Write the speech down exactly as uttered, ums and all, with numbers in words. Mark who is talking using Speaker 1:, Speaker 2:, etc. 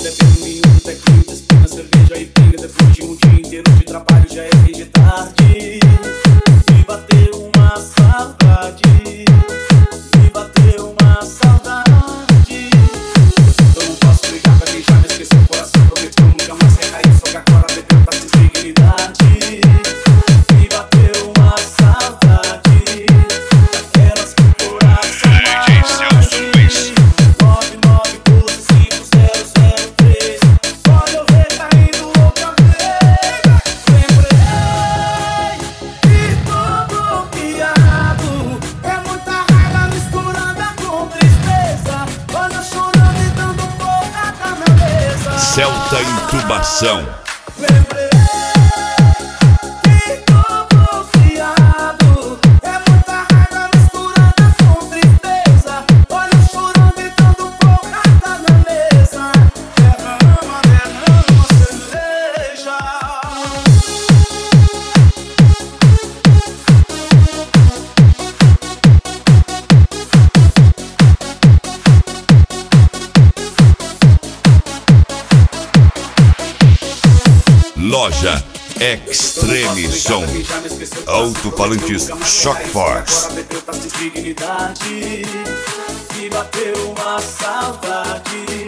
Speaker 1: bebendo em um tequinho, despina cerveja e pinga. Depois de um dia inteiro de trabalho já é fim de tarde. Me bateu uma saudade, me bateu uma saudade. Eu não posso brigar pra quem já me esqueceu o coração. Prometeu nunca mais recair, só que agora bebeu pra dignidade. Me bateu uma saudade, aquelas que o coração arde. Nove nove doze cinco zero zero três. Olha eu recaindo outra vez. Lembrei que tô bloqueado. É muita raiva misturada com tristeza. Olha eu chorando e dando porrada na mesa.
Speaker 2: Celta Intubação.
Speaker 1: Lembrei que tô bloqueado. É muita raiva misturada com tristeza. Olha eu chorando e dando porrada na mesa. Derrama, derrama cerveja.
Speaker 2: Loja Extreme Som. Alto-falantes Shock Force.
Speaker 1: Me bateu uma saudade.